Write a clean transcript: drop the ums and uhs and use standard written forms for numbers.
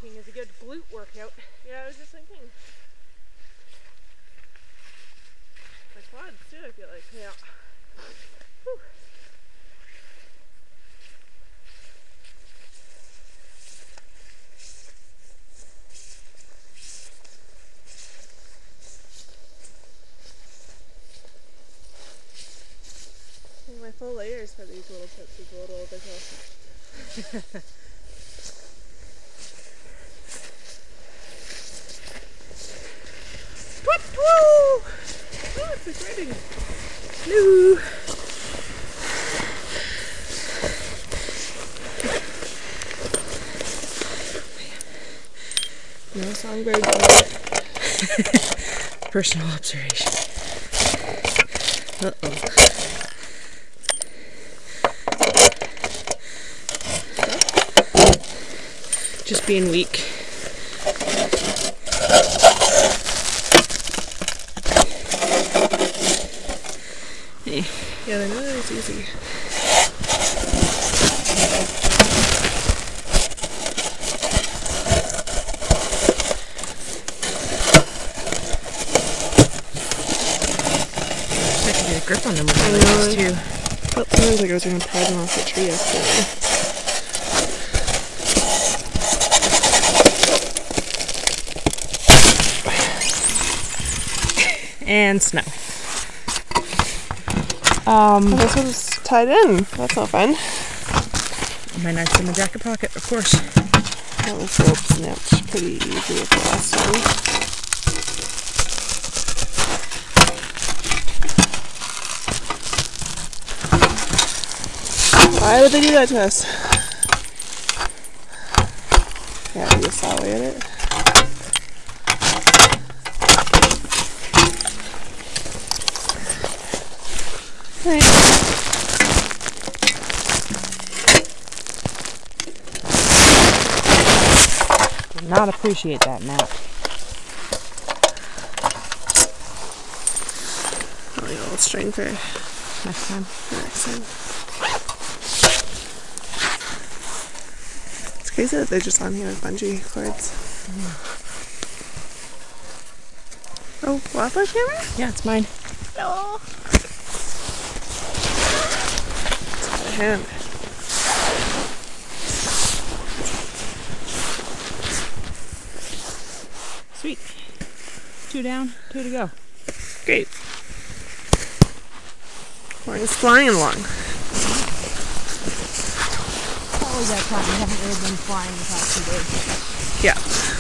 walking is a good glute workout. Yeah, I was just thinking. My quads too, I feel like. Yeah. Whew. My full layers for these little tips is a little overkill. Woo! Oh, it's exciting. Hello. No songbirds. Personal observation. Uh-oh. Just being weak. Hey. Yeah, they know that it's easy. I can get a grip on them with my legs too. Felt sometimes like I was going to pry them off the tree yesterday. And snow. Oh, this one's tied in. That's not fun. My knife's in the jacket pocket, of course. That was rope snapped pretty easy with the last one. Why would they do that to us? Yeah, you just saw away at it. Right. Did not appreciate that nap. I'll need a little string for Next time. next time. It's crazy that they're just on here with bungee cords. Oh, wildlife camera? Yeah, it's mine. No. It's out of hand. Sweet. 2 down, 2 to go. Great. Horn's flying along. Always that time we haven't really been flying the past 2 days. Yeah.